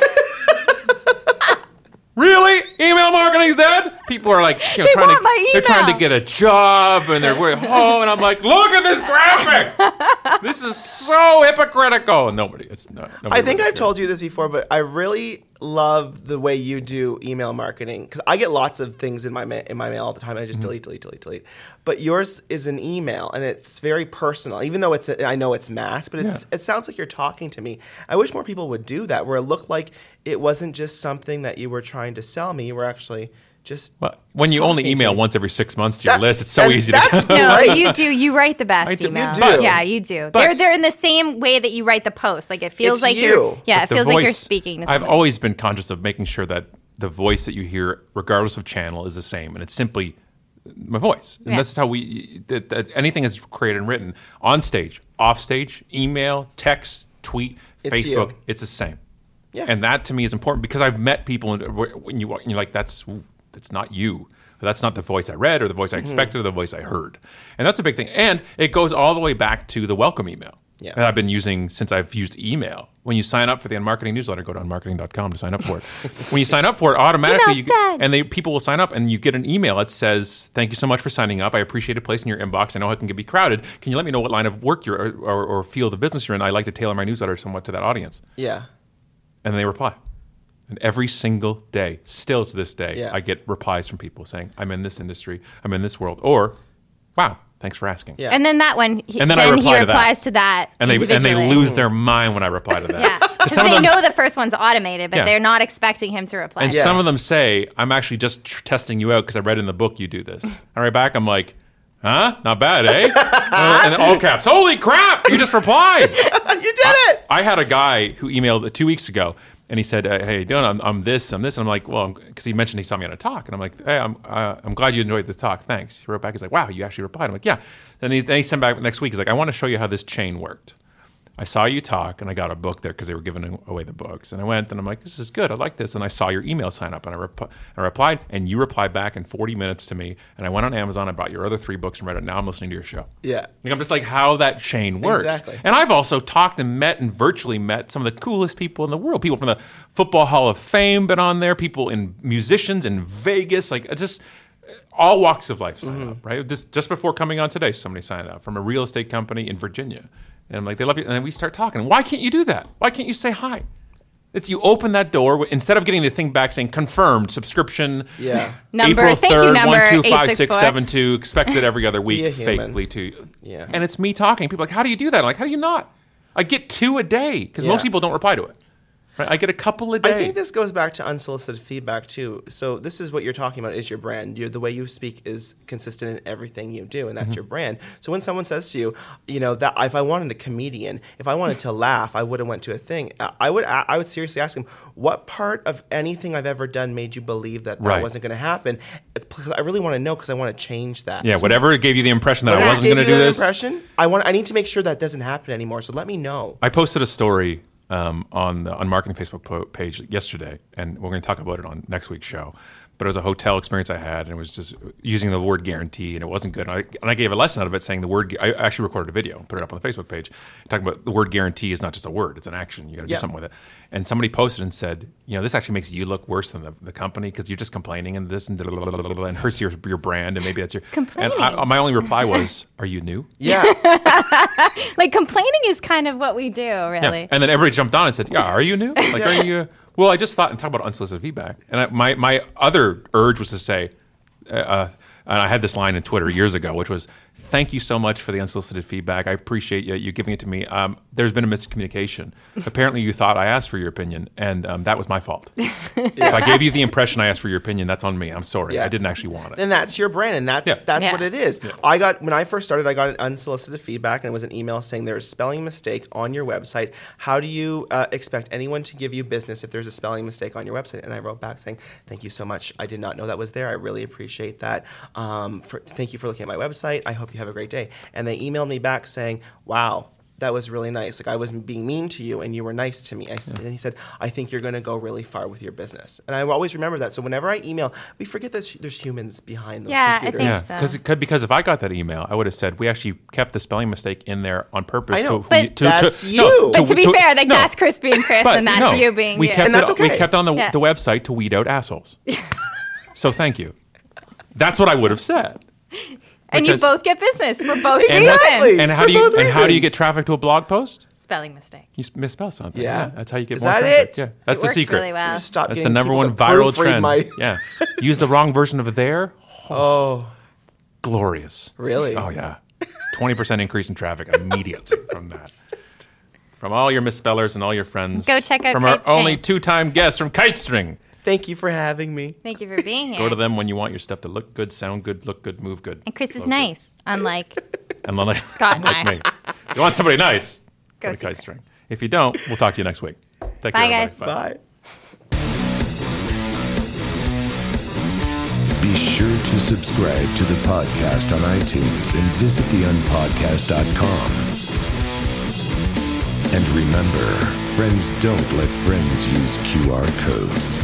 S1: Really? Email marketing's dead? People are like, you know,
S4: They
S1: trying
S4: want
S1: to,
S4: my
S1: they're trying to
S4: email.
S1: get a job, and they're going home, and I'm like, look at this graphic. This is so hypocritical. And nobody, it's not.
S3: I think I've told you this before, but I really love the way you do email marketing because I get lots of things in my ma- in my mail all the time. I just delete, delete, delete, delete. But yours is an email, and it's very personal. Even though it's, a, I know it's mass, but it's
S1: Yeah.
S3: it sounds like you're talking to me. I wish more people would do that, where it looked like it wasn't just something that you were trying to sell me. You were actually just
S1: Well, when you only
S3: talking
S1: email
S3: to me.
S1: once every six months to your
S3: That-
S1: list, it's so
S3: and
S1: easy to
S3: that's
S1: tell.
S4: No,
S3: Right.
S4: you do. You write the best
S1: I do. You
S4: email.
S3: do.
S4: Yeah, you do.
S1: But-
S4: they're they're in the same way that you write the post. Like it feels
S3: It's
S4: like
S3: you.
S4: you're. Yeah,
S1: But
S4: it
S1: the
S4: feels like you're
S1: voice-
S4: speaking to
S1: I've
S4: someone.
S1: always been conscious of making sure that the voice that you hear, regardless of channel, is the same, and it's simply my voice. And
S4: Yeah.
S1: this is how we. That, that anything is created and written on stage, off stage, email, text, tweet,
S3: It's
S1: Facebook.
S3: you.
S1: It's the same.
S3: Yeah.
S1: And that to me is important because I've met people and when you when you're like that's that's not you. That's not the voice I read or the voice I expected or the voice I heard. And that's a big thing. And it goes all the way back to the welcome email.
S3: Yeah.
S1: That I've been using since I've used email. When you sign up for the Unmarketing newsletter, go to unmarketing dot com to sign up for it. When you sign up for it, automatically,
S4: Email's
S1: you,
S4: dead.
S1: and they people will sign up, and you get an email that says, "Thank you so much for signing up. I appreciate a place in your inbox. I know it can be crowded. Can you let me know what line of work you're or, or, or field of business you're in? I like to tailor my newsletter somewhat to that audience."
S3: yeah.
S1: And they reply. And every single day, still to this day,
S3: Yeah.
S1: I get replies from people saying, "I'm in this industry. I'm in this world," or "Wow, thanks for asking."
S3: Yeah.
S4: And then that one, he,
S1: And then
S4: then,
S1: I
S4: he
S1: reply to that.
S4: replies to that,
S1: And they and they
S4: individually.
S1: lose their mind when I reply to that.
S4: Yeah, because
S1: some of
S4: they
S1: them
S4: know
S1: s-
S4: the first one's automated, but
S1: Yeah.
S4: they're not expecting him to reply.
S1: And
S3: Yeah.
S1: some of them say, "I'm actually just tr- testing you out because I read in the book you do this." I write back, I'm like, "Huh? Not bad, eh?" uh, and then all caps, "Holy crap! You just replied."
S3: you did it.
S1: I had a guy who emailed two weeks ago, and he said, uh, "Hey, you doing? I'm, I'm this, I'm this." And I'm like, "Well," because he mentioned he saw me on a talk, and I'm like, "Hey, I'm uh, I'm glad you enjoyed the talk. Thanks." He wrote back, he's like, "Wow, you actually replied." I'm like, "Yeah." Then he, then he sent back next week. He's like, "I want to show you how this chain worked. I saw you talk, and I got a book there because they were giving away the books. And I went, and I'm like, this is good. I like this. And I saw your email sign up, and I, rep- I replied, and you replied back in forty minutes to me. And I went on Amazon, I bought your other three books and read it. Now I'm listening to your show."
S3: Yeah.
S1: Like, I'm just like, how that chain works.
S3: Exactly.
S1: And I've also talked and met and virtually met some of the coolest people in the world. People from the Football Hall of Fame been on there. People in musicians in Vegas. Like, it's just all walks of life sign up, right? Just, just before coming on today, somebody signed up from a real estate company in Virginia. And I'm like, they love you. And then we start talking. Why can't you do that? Why can't you say hi? It's you open that door instead of getting the thing back saying confirmed subscription.
S3: Yeah.
S4: Number,
S1: April
S4: thank you,
S1: third,
S4: number
S1: one two five
S4: eight six
S1: six
S4: four.
S1: seven two. Expected every other
S3: Be a
S1: week,
S3: human.
S1: fakely to.
S3: Yeah.
S1: And it's me talking. People are like, how do you do that? I'm like, how do you not? I get two a day because
S3: Yeah.
S1: most people don't reply to it. Right? I get a couple a day.
S3: I think this goes back to unsolicited feedback too. So this is what you're talking about is your brand. You're, the way you speak is consistent in everything you do, and that's
S1: Mm-hmm.
S3: your brand. So when someone says to you, you know, that if I wanted a comedian, if I wanted to laugh, I would have went to a thing. I would I would seriously ask him, what part of anything I've ever done made you believe that that
S1: Right.
S3: wasn't going to happen? Because I really want to know because I want to change that.
S1: yeah, whatever gave you the impression that I
S3: Whatever
S1: wasn't
S3: gave
S1: going to
S3: you
S1: do
S3: that
S1: this.
S3: Impression, I want. I need to make sure that doesn't happen anymore. So let me know.
S1: I posted a story um, on the on marketing Facebook po- page yesterday, and we're going to talk about it on next week's show. But it was a hotel experience I had, and it was just using the word guarantee, and it wasn't good. And I, and I gave a lesson out of it saying the word. I actually recorded a video, and put it up on the Facebook page, talking about the word guarantee is not just a word; it's an action. You got to
S3: Yeah.
S1: do something with it. And somebody posted and said, you know, this actually makes you look worse than the, the company because you're just complaining and this and blah, blah, blah, blah, blah, and hurts your your brand, and maybe that's your
S4: Complaining.
S1: And I, my only reply was, "Are you new?"
S3: Yeah.
S4: Like complaining is kind of what we do, really.
S1: Yeah. And then everybody jumped on and said, "Yeah, are you new? Like, are you?" Well, I just thought and talk about unsolicited feedback. And I, my my other urge was to say, uh, and I had this line in Twitter years ago, which was, "Thank you so much for the unsolicited feedback. I appreciate you, you giving it to me. Um, there's been a miscommunication. Apparently, you thought I asked for your opinion, and um, that was my fault. If I gave you the impression I asked for your opinion, that's on me. I'm sorry.
S3: Yeah.
S1: I didn't actually want it."
S3: And that's your brand, and that's
S1: Yeah.
S3: that's
S4: Yeah.
S3: what it is. I got when I first started, I got an unsolicited feedback, and it was an email saying there's a spelling mistake on your website. How do you uh, expect anyone to give you business if there's a spelling mistake on your website? And I wrote back saying, "Thank you so much. I did not know that was there. I really appreciate that. Um, for, thank you for looking at my website. I hope you have a great day." And they emailed me back saying, "Wow, that was really nice. Like I wasn't being mean to you, and you were nice to me." I, And he said, "I think you're going to go really far with your business." And I always remember that. So whenever I email, we forget that there's humans behind those
S4: Yeah, I
S3: computers.
S4: think
S1: Yeah,
S4: so.
S1: because because because if I got that email, I would have said we actually kept the spelling mistake in there on purpose.
S3: I know,
S1: to,
S4: but
S1: to,
S3: that's
S1: to,
S3: you.
S1: No,
S4: But to be fair, like
S1: no.
S4: that's Chris being Chris,
S1: But
S4: and that's
S1: no,
S4: you being
S1: we
S4: you.
S1: kept
S3: And
S1: it,
S3: that's okay.
S1: We kept it on the,
S4: Yeah.
S1: the website to weed out assholes. So thank you. That's what I would have said.
S4: And you
S1: Because-
S4: both get business for both
S1: And, that's-
S3: Exactly.
S1: and how
S3: For
S1: do you
S3: both
S1: and how do you get
S3: reasons.
S1: traffic to a blog post?
S4: Spelling mistake.
S1: You s- misspell something.
S3: Yeah.
S1: that's how you get
S3: Is
S1: more
S3: that
S1: traffic.
S3: it?
S1: Yeah, that's
S4: It
S1: the
S4: works
S1: secret.
S4: really well.
S3: Just stop
S1: That's the
S3: getting
S1: number
S3: people
S1: one
S3: to
S1: viral
S3: proofread
S1: trend.
S3: My...
S1: Yeah, use the wrong version of there.
S3: Oh,
S1: Glorious.
S3: really?
S1: Oh yeah, twenty percent increase in traffic immediately from that. From all your misspellers and all your friends.
S4: Go check out
S1: From our
S4: Kitestring.
S1: only two-time guest from Kitestring.
S3: Thank you for having me.
S4: Thank you for being here.
S1: Go to them when you want your stuff to look good, sound good, look good, move good.
S4: And Chris is
S1: flow good.
S4: nice, unlike
S1: And like,
S4: Scott and
S1: like
S4: I.
S1: me. You want somebody nice?
S4: Go
S1: Go to
S4: see Chris.
S1: Kitestring. If you don't, we'll talk to you next week. Take
S4: Bye,
S1: care,
S4: guys.
S1: everybody.
S3: Bye.
S2: Be sure to subscribe to the podcast on iTunes and visit the unpodcast dot com. And remember, friends don't let friends use Q R codes.